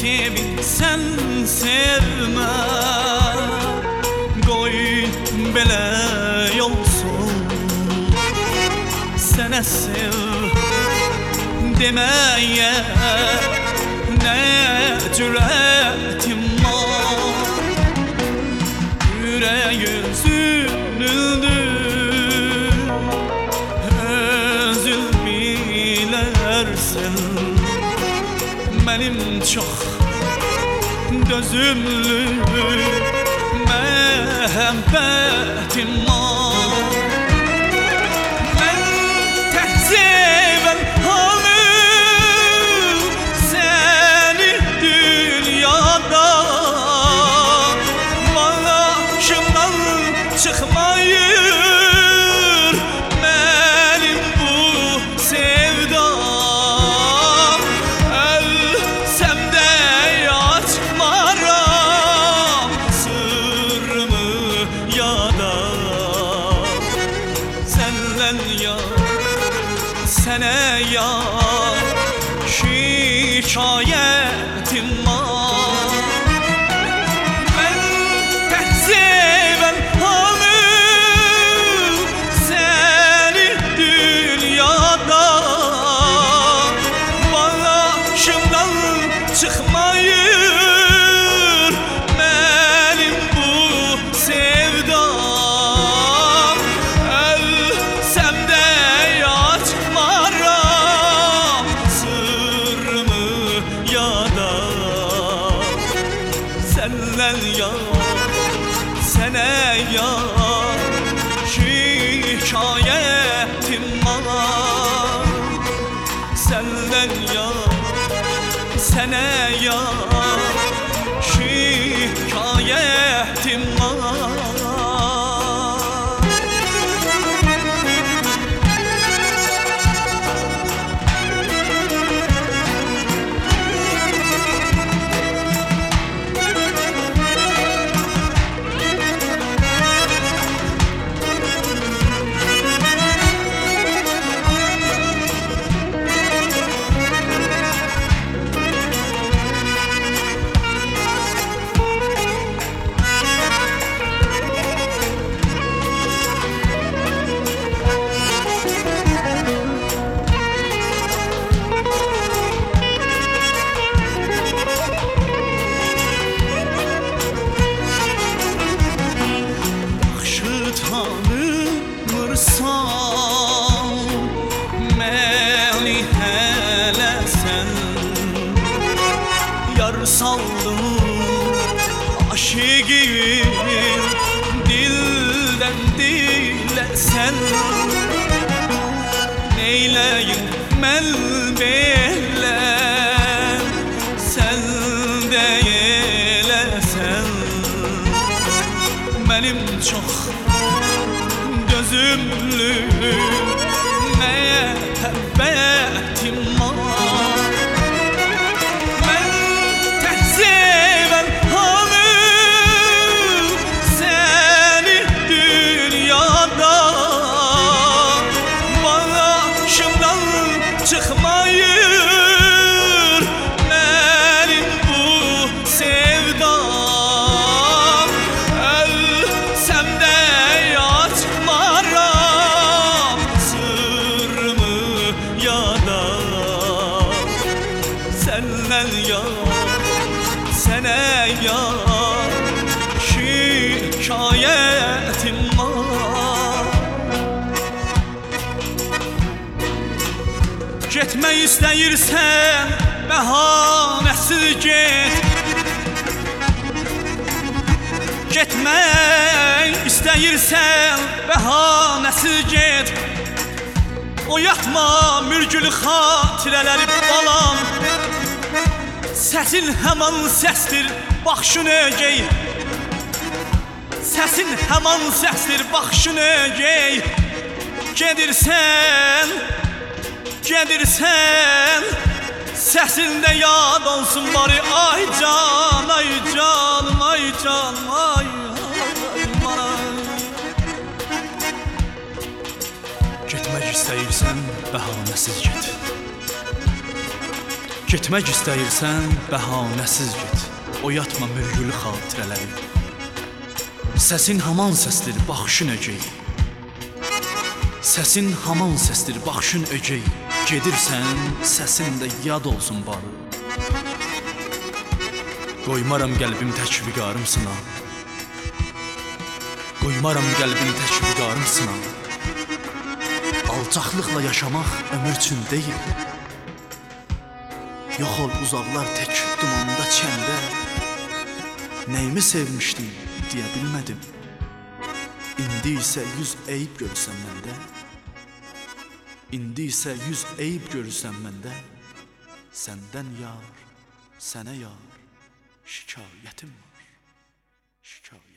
sevinsən sevmə, qoy belə olsun. Sənə sev deməyə nə cürətim var. Ürəyin üzülür, özün bilərsən. Mənim çox dözümlü məhəbbətim var. Mən təhzibən halım səni dünyada, başımdan çıxmayır mənim bu sevdam. Ölsəm də açmaram sırrımı yada. Səndən yar, sənə yar şikayətim var. Mən təhzibən halım səni dünyada, başımdan çıxmayır mənim bu sevdam. Ölsəm də açmaram sırrımı yada. Səndən yar, sənə yar şikayətim var. Səndən yar, sənə yar şikayətim var. Tanımırsan məni hələ sən, yar saldın aşiqim dildən dilə sən. Neyləyim mən belə sən də eləsən. Mənim çox dözümlü məhəbbətim var. Mən təhzibən halım səni dünyada, başımdan çıxmayır mənim bu sevdam. Ölsəm də açmaram sırrımı yada. Səndən yar, sənə yar şikayətim var. Getmək istəyirsən bəhanəsiz get. Getmək istəyirsən bəhanəsiz get. Oyatma mürgülü xatirələri balam. Səsin həman səsdir baxışın ögey. Səsin həman səsdir baxışın ögey. Gedirsən, gedirsən, səsində yad olsun bari. Ay can, ay canım, ay canım, ay bana. Getmək istəyirsən bəhanəsiz get. Getmək istəyirsən, bəhanəsiz get. Oyatma mürgülü xatirələri. Səsin haman səsdir, baxışın ögey. Səsin haman səsdir, baxışın ögey. Gedirsən, səsin də yad olsun barı. Qoymaram qəlbim tək viqarım sına. Qoymaram qəlbim tək viqarım sına. Alçaqlıqla yaşamaq ömür üçün deyil. Yox ol uzaqlar tək dumanda çəndə. Nəyimi sevmişdim deyə bilmədim. İndi isə 100 eyib görürsən məndə. İndi isə 100 eyib görürsən məndə. Səndən yar, sənə yar, şikayətim var, şikayət.